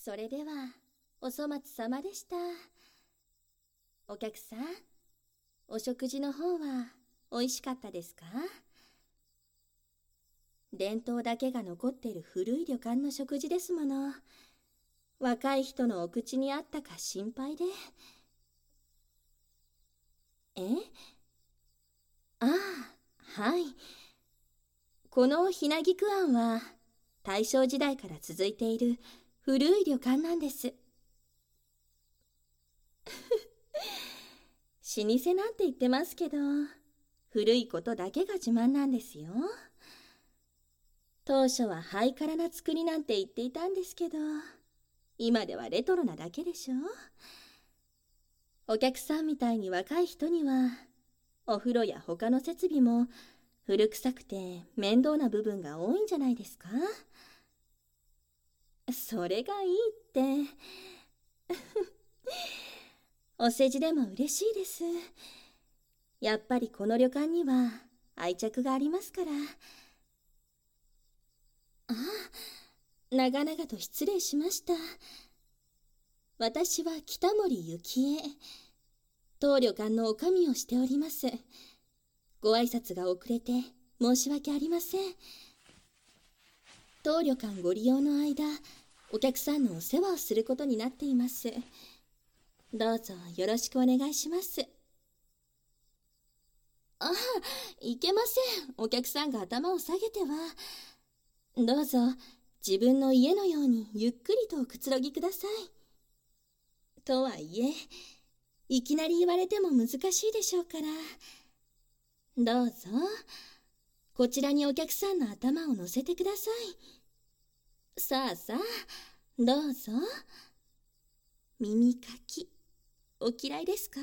それでは、お粗末様でした。お客さん、お食事の方はおいしかったですか？伝統だけが残っている古い旅館の食事ですもの。若い人のお口にあったか心配で。え？ああ、はい。このひなぎく庵は、大正時代から続いている古い旅館なんです。老舗なんて言ってますけど、古いことだけが自慢なんですよ。当初はハイカラな作りなんて言っていたんですけど、今ではレトロなだけでしょ。お客さんみたいに若い人には、お風呂や他の設備も古臭くて面倒な部分が多いんじゃないですか？それがいいって。お世辞でも嬉しいです。やっぱりこの旅館には愛着がありますから。ああ、長々と失礼しました。私は北森幸恵。当旅館の女将をしております。ご挨拶が遅れて申し訳ありません。当旅館ご利用の間、お客さんのお世話をすることになっています。どうぞよろしくお願いします。ああ、いけません。お客さんが頭を下げては。どうぞ、自分の家のようにゆっくりとおくつろぎください。とはいえ、いきなり言われても難しいでしょうから。どうぞ、こちらにお客さんの頭を乗せてください。さあさあ、どうぞ。耳かき、お嫌いですか？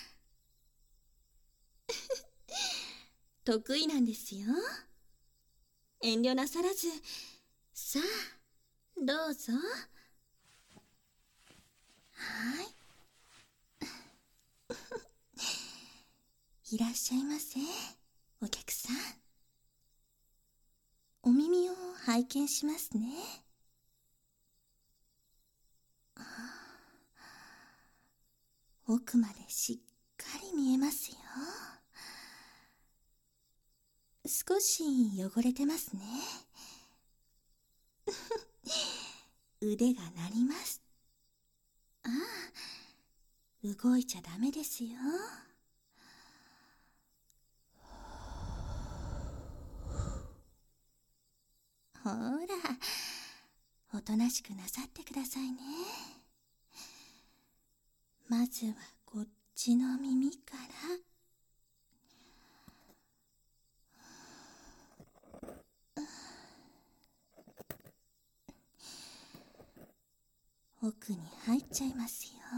得意なんですよ。遠慮なさらず。さあ、どうぞ。はい。いらっしゃいませ、お客さん。お耳を拝見しますね。奥までしっかり見えますよ。少し汚れてますね。腕が鳴ります。ああ、動いちゃダメですよ。ほら、おとなしくなさってくださいね。まずはこっちの耳から。奥に入っちゃいますよ。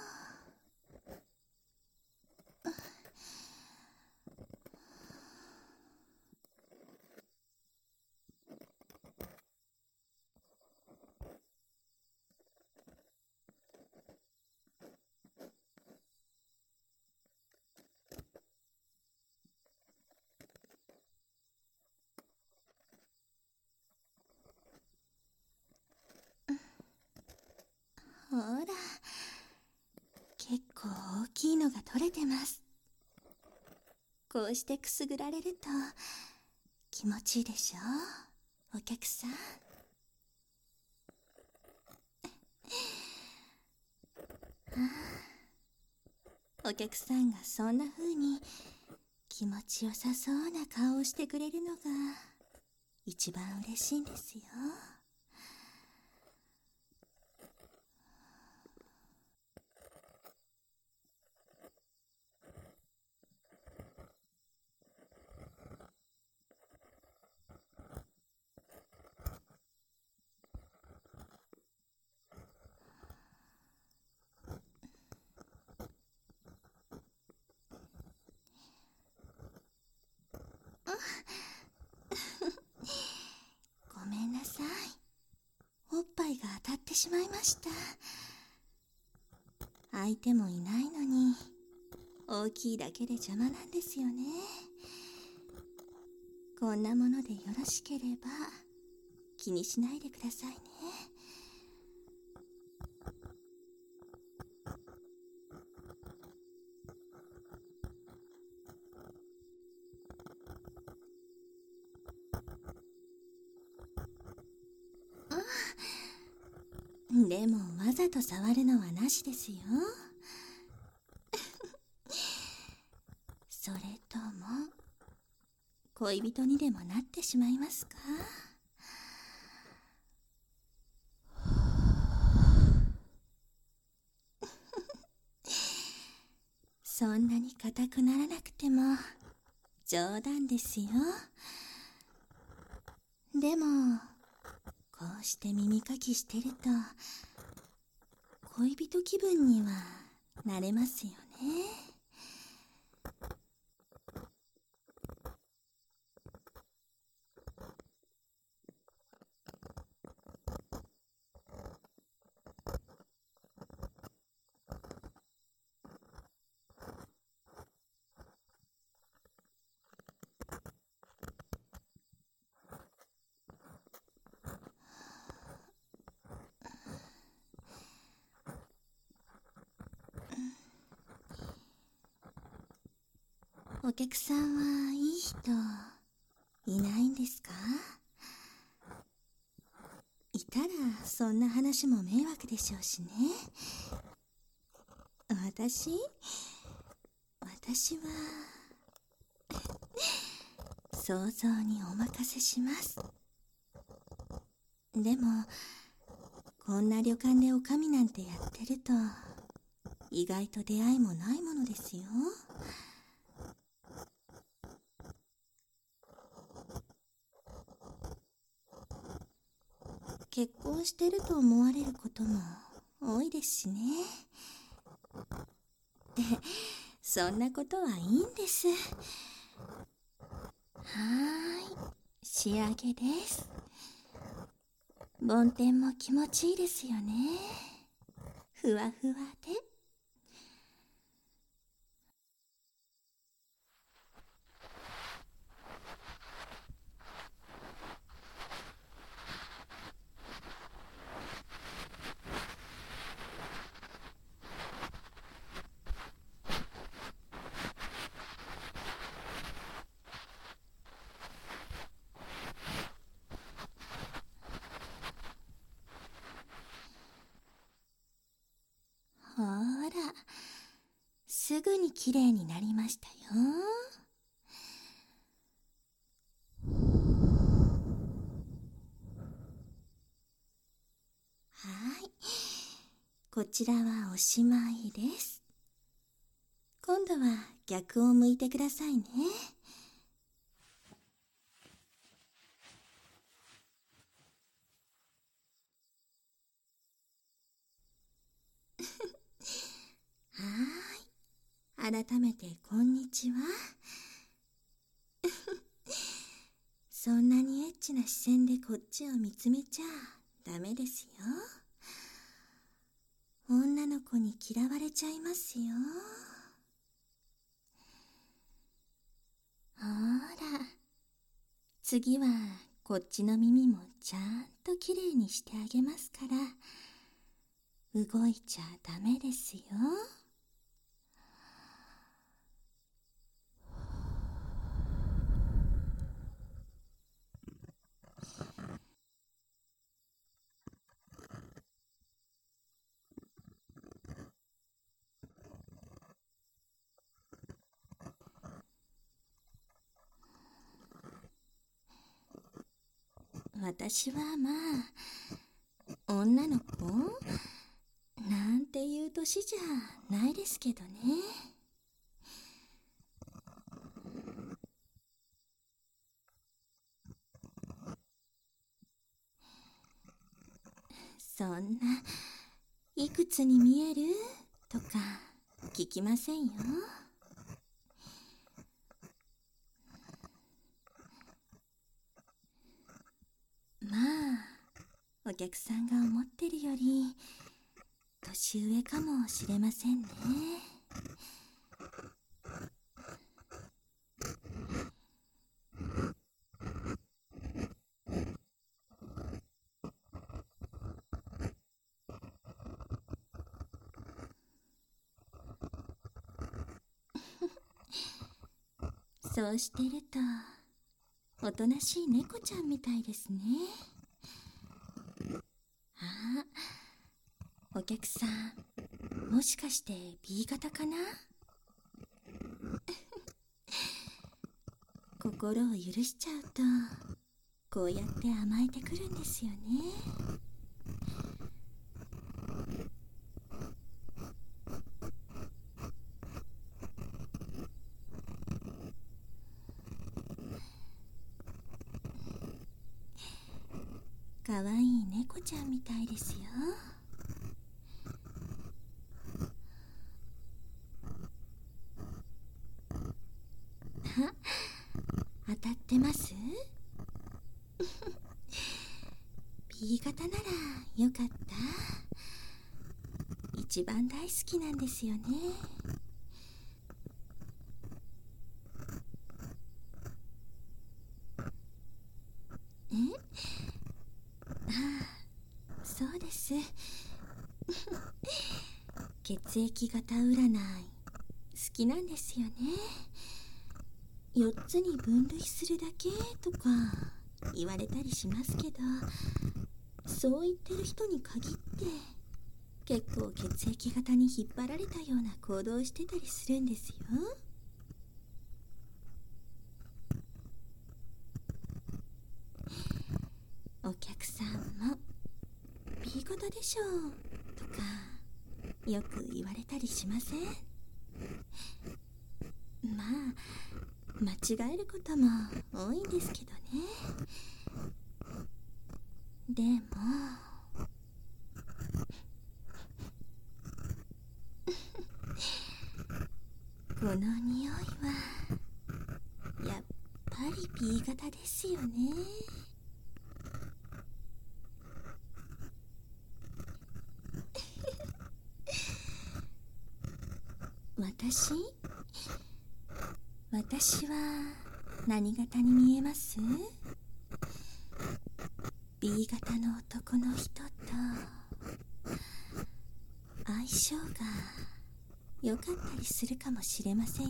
ほら、結構大きいのが取れてます。こうしてくすぐられると気持ちいいでしょ、お客さん。お客さんがそんな風に気持ちよさそうな顔をしてくれるのが一番嬉しいんですよ。ごめんなさい。おっぱいが当たってしまいました。相手もいないのに大きいだけで邪魔なんですよね。こんなものでよろしければ気にしないでくださいね。 でもわざと触るのはなしですよ。それとも恋人にでもなってしまいますか？そんなに硬くならなくても冗談ですよ。でもこうして耳かきしてると恋人気分にはなれますよね。お客さんはいい人いないんですか？いたらそんな話も迷惑でしょうしね。私は想像にお任せします。でもこんな旅館でおかみなんてやってると意外と出会いもないものですよ。結婚してると思われることも多いですしね。で、そんなことはいいんです。仕上げです。梵天も気持ちいいですよね。ふわふわで。ほら、すぐにきれいになりましたよ。こちらはおしまいです。今度は逆を向いてくださいね。改めてこんにちは。そんなにエッチな視線でこっちを見つめちゃダメですよ。女の子に嫌われちゃいますよ。ほら、次はこっちの耳もちゃんときれいにしてあげますから、動いちゃダメですよ。私はまあ女の子なんていう年じゃないですけどね。そんないくつに見えるとか聞きませんよ。まあお客さんが思ってるより年上かもしれませんね。そうしてるとおとなしい猫ちゃんみたいですね。 客さん、もしかして B 型かな？心を許しちゃうとこうやって甘えてくるんですよね。かわいい猫ちゃんみたいですよ。当たってます？ B 型ならよかった。一番大好きなんですよね。そうです。血液型占い好きなんですよね。4つに分類するだけとか言われたりしますけど、そう言ってる人に限って結構血液型に引っ張られたような行動をしてたりするんですよ。お客さんも B 型でしょとかよく言われたりしません？まあ間違えることも多いんですけどね。でもこの匂いはやっぱり B 型ですよね。私は何型に見えます？ B 型の男の人と相性が良かったりするかもしれませんよ。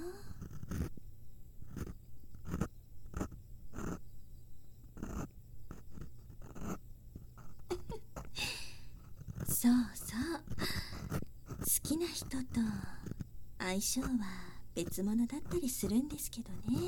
そうそう、好きな人と相性は別物だったりするんですけどね。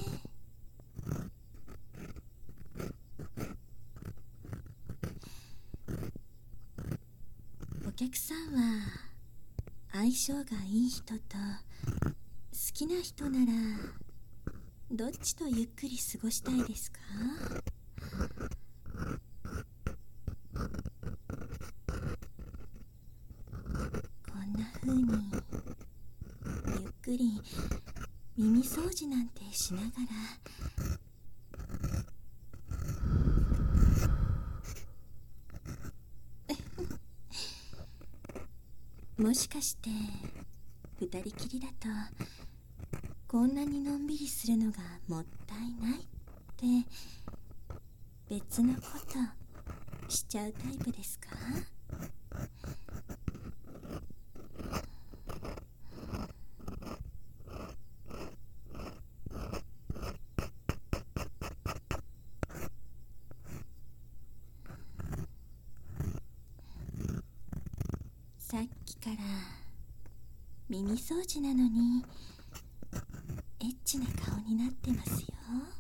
お客さんは相性がいい人と好きな人ならどっちとゆっくり過ごしたいですか？こんな風にゆっくり耳掃除なんてしながらもしかして二人きりだとこんなにのんびりするのがもったいないって別のことしちゃうタイプですか？さっきから耳掃除なのにエッチな顔になってますよ。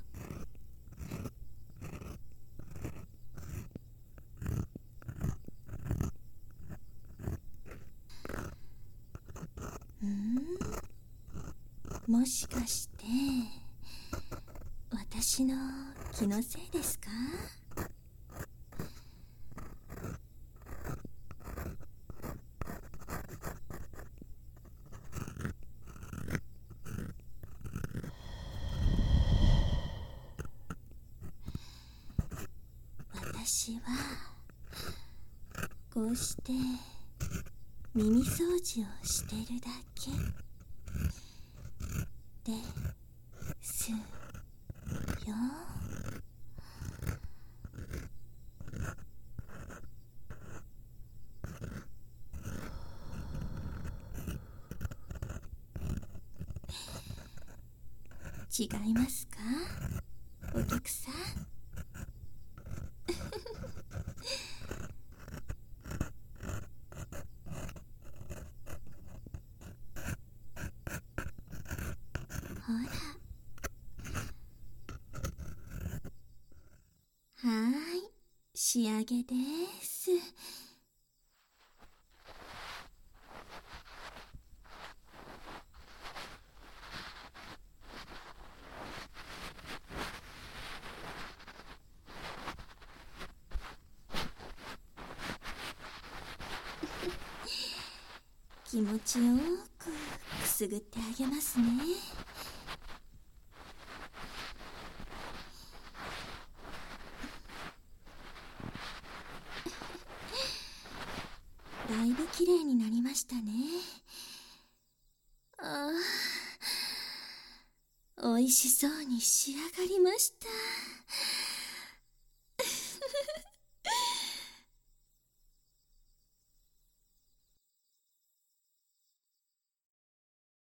もしかして私の気のせいですか？私はこうして耳掃除をしてるだけですよ。違いますか、お客さん？ ら。はーい、仕上げです。気持ちよくくすぐってあげますね。だいぶきれいになりましたね。ああ、おいしそうに仕上がりました。